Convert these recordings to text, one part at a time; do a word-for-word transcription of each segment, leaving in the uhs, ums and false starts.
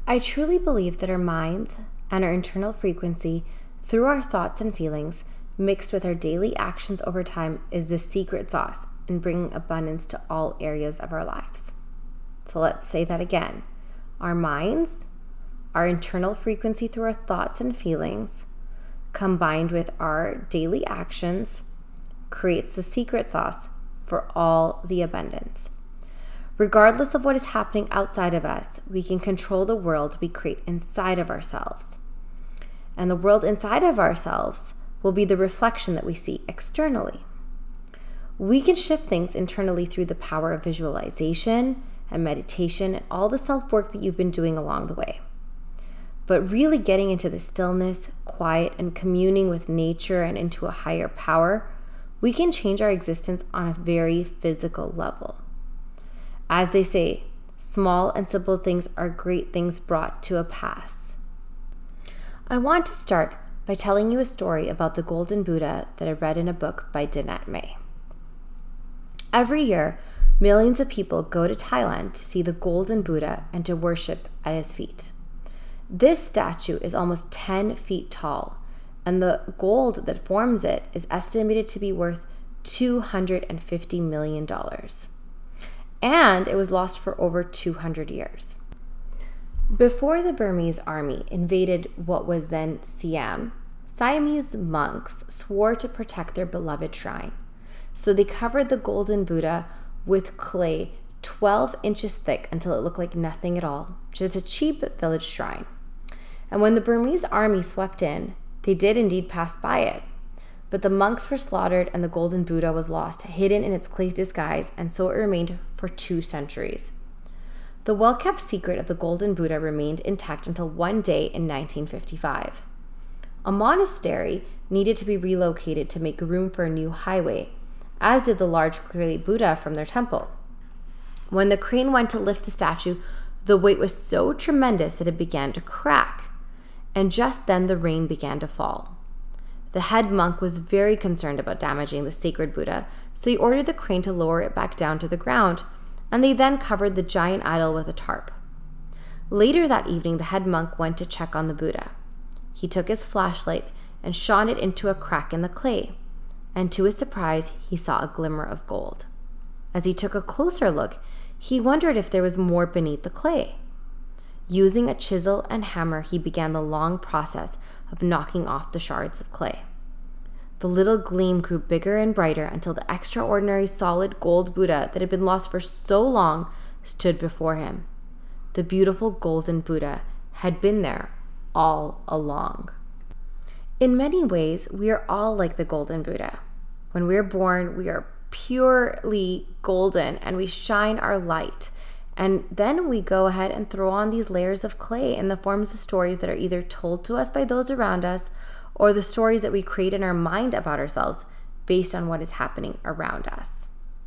I truly believe that our minds and our internal frequency, through our thoughts and feelings, mixed with our daily actions over time, is the secret sauce in bringing abundance to all areas of our lives. So let's say that again. Our minds, our internal frequency through our thoughts and feelings, combined with our daily actions, creates the secret sauce for all the abundance. Regardless of what is happening outside of us, we can control the world we create inside of ourselves. And the world inside of ourselves will be the reflection that we see externally. We can shift things internally through the power of visualization and meditation and all the self-work that you've been doing along the way. But really getting into the stillness, quiet, and communing with nature and into a higher power, we can change our existence on a very physical level. As they say, small and simple things are great things brought to a pass. I want to start by telling you a story about the Golden Buddha that I read in a book by Danette May. Every year, millions of people go to Thailand to see the Golden Buddha and to worship at his feet. This statue is almost ten feet tall, and the gold that forms it is estimated to be worth two hundred fifty million dollars. And it was lost for over two hundred years. Before the Burmese army invaded what was then Siam, Siamese monks swore to protect their beloved shrine. So they covered the Golden Buddha with clay twelve inches thick until it looked like nothing at all, just a cheap village shrine. And when the Burmese army swept in, they did indeed pass by it. But the monks were slaughtered and the Golden Buddha was lost, hidden in its clay disguise, and so it remained for two centuries. The well-kept secret of the Golden Buddha remained intact until one day in nineteen fifty-five. A monastery needed to be relocated to make room for a new highway, as did the large clay Buddha from their temple. When the crane went to lift the statue, the weight was so tremendous that it began to crack, and just then the rain began to fall. The head monk was very concerned about damaging the sacred Buddha, so he ordered the crane to lower it back down to the ground, and they then covered the giant idol with a tarp. Later that evening, the head monk went to check on the Buddha. He took his flashlight and shone it into a crack in the clay, and to his surprise, he saw a glimmer of gold. As he took a closer look, he wondered if there was more beneath the clay. Using a chisel and hammer, he began the long process of knocking off the shards of clay. The little gleam grew bigger and brighter until the extraordinary solid gold Buddha that had been lost for so long stood before him. The beautiful Golden Buddha had been there all along. In many ways, we are all like the Golden Buddha. When we are born, we are purely golden and we shine our light. And then we go ahead and throw on these layers of clay in the forms of stories that are either told to us by those around us or the stories that we create in our mind about ourselves based on what is happening around us.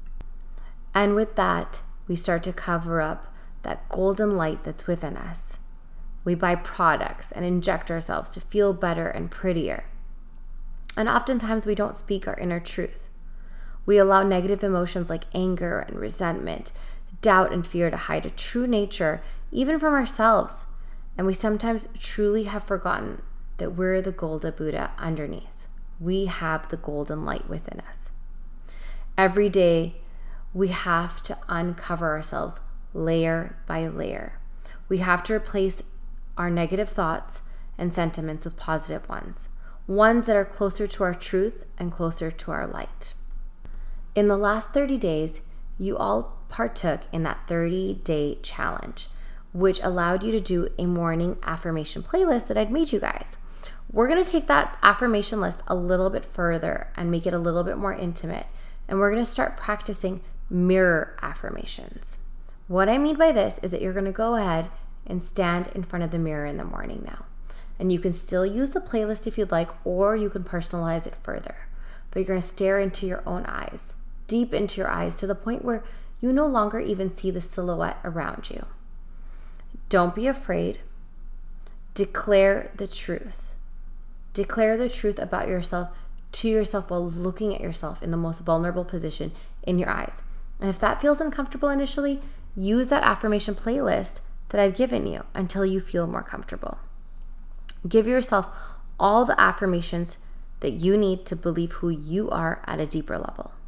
And with that, we start to cover up that golden light that's within us. We buy products and inject ourselves to feel better and prettier. And oftentimes we don't speak our inner truth. We allow negative emotions like anger and resentment, doubt and fear to hide a true nature, even from ourselves. And we sometimes truly have forgotten that we're the Golden Buddha underneath. We have the golden light within us. Every day, we have to uncover ourselves layer by layer. We have to replace our negative thoughts and sentiments with positive ones, ones that are closer to our truth and closer to our light. In the last thirty days, you all partook in that thirty-day challenge, which allowed you to do a morning affirmation playlist that I'd made you guys. We're going to take that affirmation list a little bit further and make it a little bit more intimate, and we're going to start practicing mirror affirmations. What I mean by this is that you're going to go ahead and stand in front of the mirror in the morning now. And you can still use the playlist if you'd like, or you can personalize it further. But you're going to stare into your own eyes, deep into your eyes, to the point where you no longer even see the silhouette around you. Don't be afraid. Declare the truth. Declare the truth about yourself to yourself while looking at yourself in the most vulnerable position in your eyes. And if that feels uncomfortable initially, use that affirmation playlist that I've given you until you feel more comfortable. Give yourself all the affirmations that you need to believe who you are at a deeper level.